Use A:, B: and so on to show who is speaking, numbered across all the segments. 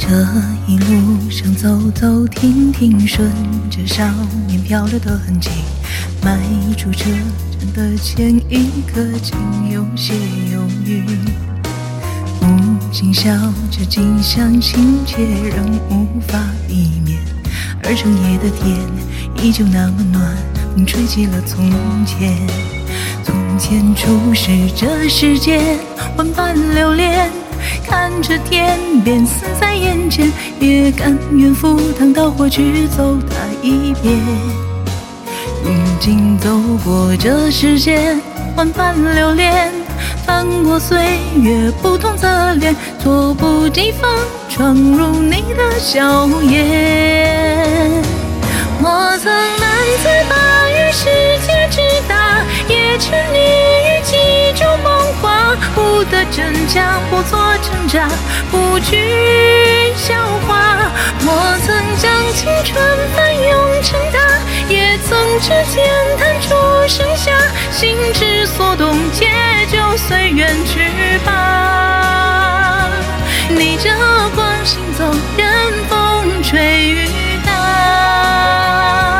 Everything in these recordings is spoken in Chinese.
A: 这一路上走走停停，顺着少年漂流的痕迹，迈出车站的前一刻，竟有些犹豫。母亲笑着，近乡情怯，仍无法避免。而成夜的天依旧那么暖，风吹起了从前。从前初识这世间，万般留恋。看着天边死在眼前，也甘愿赴汤蹈火去走它一遍。如今走过这世间，万般留恋，翻过岁月不同侧脸，猝不及防闯入你的笑颜。我曾难自拔于世界之大，也沉溺于几种梦话，不得真假，不做挣扎，不惧笑话。我曾将青春翻涌成大，也曾指尖弹出盛夏，心之所动，且就随缘去吧。逆着光行走，任风吹雨打。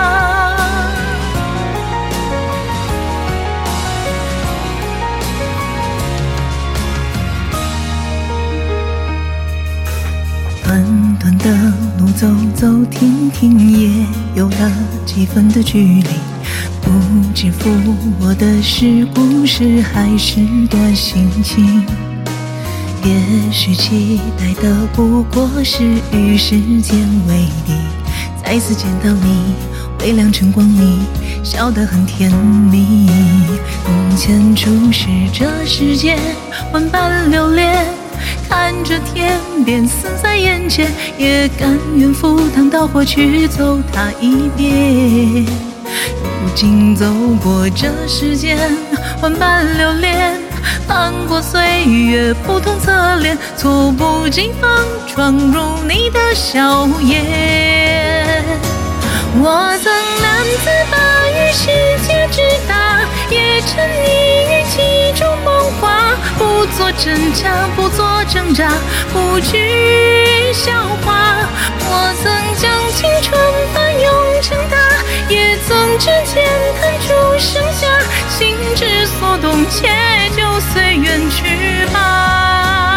A: 短短的路走走停停，也有了几分的距离。不知负我的是故事，还是段心情。也许期待的不过是与时间为敌，再次见到你，微亮晨光里，笑得很甜蜜。从前初识这世间，万般留恋。看着天边死在眼前，也甘愿赴汤蹈火去走它一遍。如今走过这世间，万般留恋，翻过岁月不同侧脸，猝不及防闯入你的笑颜。我曾难自拔于世界之大，也沉溺于几种梦话，不做挣扎，不做挣扎，不惧笑话。我曾将青春翻涌成大，也曾指尖弹出盛夏，心之所动，且就随缘去吧。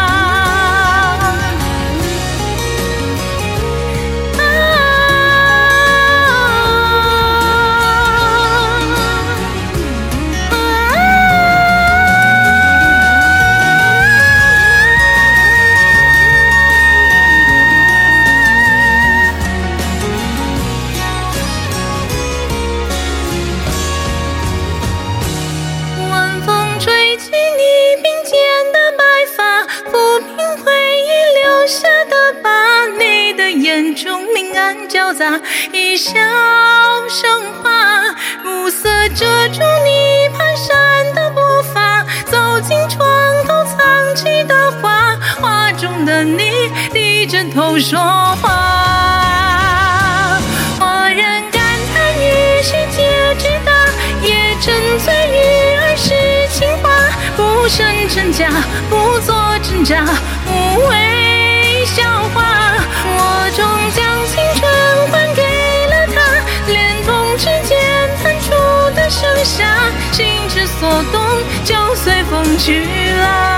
A: 交杂一笑生花，暮色遮住你蹒跚的步伐，走进床头藏起的画，画中的你低着头说话。恍然感叹于世界之大，也沉醉于儿时情话，不生真假，不做挣扎，无谓笑话。我终将青春还给了他，连同指尖弹出的盛夏，心之所动，就随风去了。